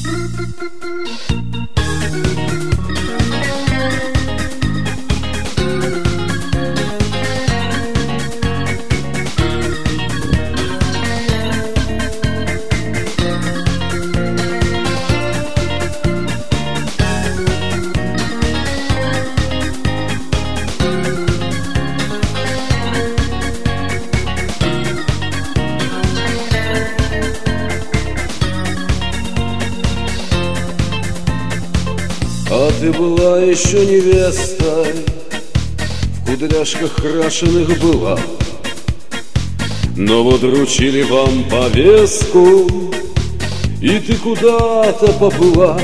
А ты была еще невестой, в кудряшках крашеных была, но вот вручили вам повестку, и ты куда-то поплыла.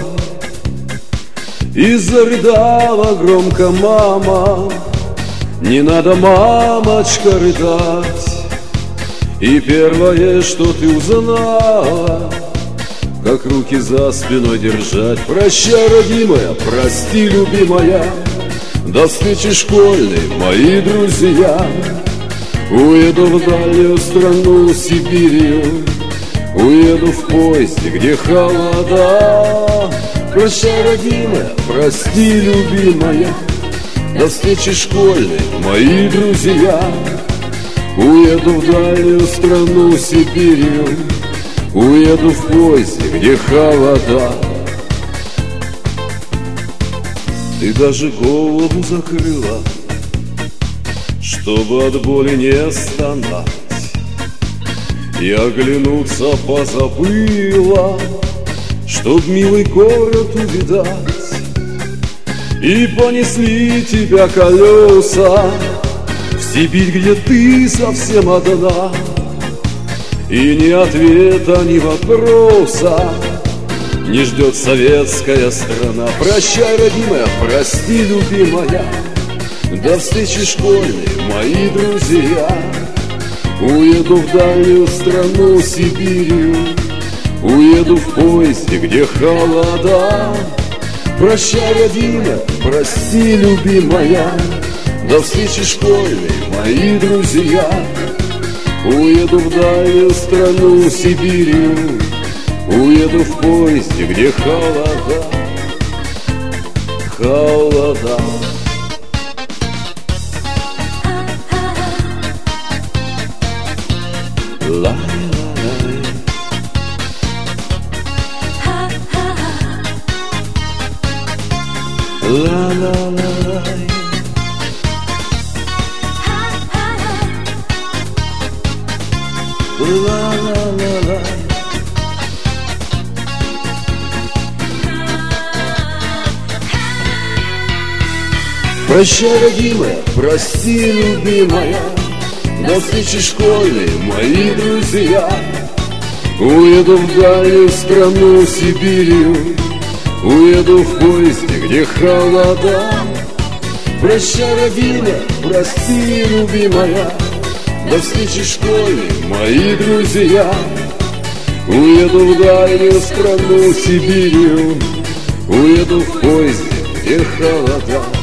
И зарыдала громко мама: не надо, мамочка, рыдать. И первое, что ты узнала, как руки за спиной держать. Прощай, родимая, прости, любимая, до встречи школьной, мои друзья. Уеду в дальнюю страну, Сибирью, уеду в поезде, где холода. Прощай, родимая, прости, любимая, до встречи школьной, мои друзья. Уеду в дальнюю страну, Сибирью, уеду в поезде, где холода. Ты даже голову закрыла, чтобы от боли не стонать, и оглянуться позабыла, чтоб милый город увидать. И понесли тебя колеса в Сибирь, где ты совсем одна, и ни ответа, ни вопроса не ждет советская страна. Прощай, родимая, прости, любимая, до встречи школьной, мои друзья. Уеду в дальнюю страну, Сибирью, уеду в поезде, где холода. Прощай, родимая, прости, любимая, до встречи школьной, мои друзья. Уеду в дальнюю страну, Сибирью, уеду в поезде, где холода, холода. Лай-лай-лай, ла-ла-ла-лай, ла-ла-ла-лай. Прощай, родимая, прости, любимая, до встречи школьной, мои друзья. Уеду в дальнюю страну, Сибирью, уеду в поезде, где холода. Прощай, родимая, прости, любимая, до встречи школьной, мои друзья. Уеду в дальнюю страну, Сибирью, уеду в поезде, где холода.